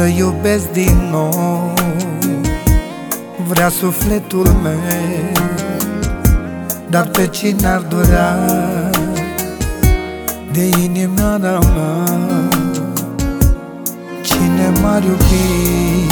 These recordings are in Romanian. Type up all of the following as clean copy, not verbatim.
iubesc din nou, vrea sufletul meu. Dar pe cine ar durea de inimioara mea? Cine m-ar iubi,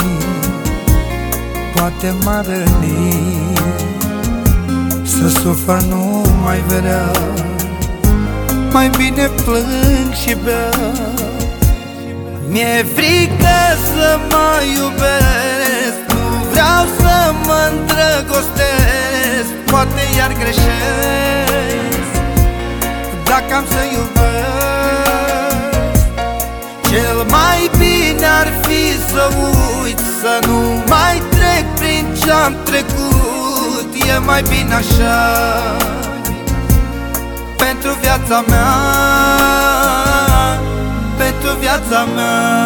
poate m-ar răni, să sufăr nu mai vrea. Mai bine plâng și beau. Mi-e frică să mă iubesc, nu vreau să mă îndrăgostesc, poate iar greșesc dacă am să iubesc. Cel mai bine ar fi să uit, să nu mai trec prin ce-am trecut. E mai bine așa pentru viața mea, pentru viața mea.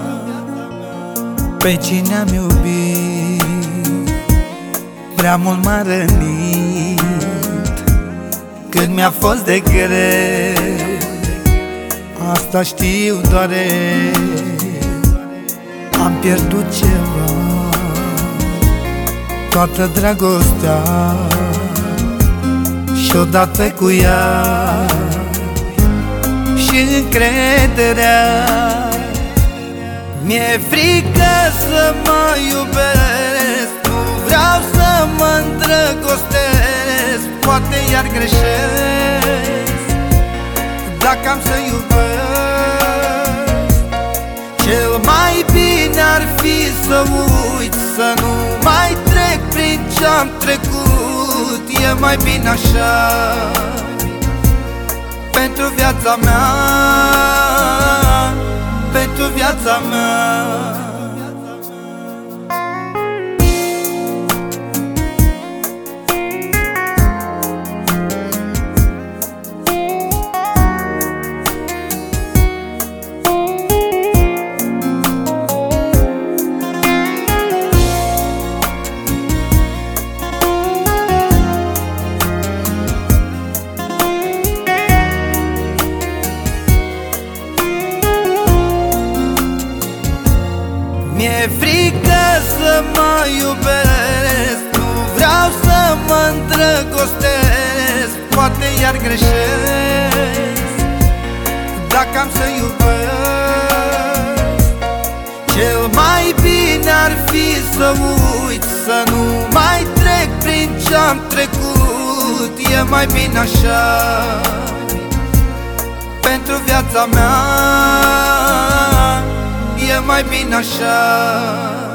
Pe cine am iubit prea mult m-a rănit, când mi-a fost de greu, asta știu doare. Am pierdut ceva, toată dragostea și odată cu ea și încrederea. Mi-e frică să mă iubesc, nu vreau să mă îndrăgostesc, poate iar greșesc dacă am să iubesc. Cel mai bine ar fi să uit, să nu mai trec prin ce-am trecut. E mai bine așa pentru viața mea, pentru viața mea. Mi-e frică să mă iubesc, nu vreau să mă îndrăgostesc, poate iar greșesc dacă am să iubesc. Cel mai bine ar fi să uit, să nu mai trec prin ce-am trecut. E mai bine așa pentru viața mea, e mai bine așa.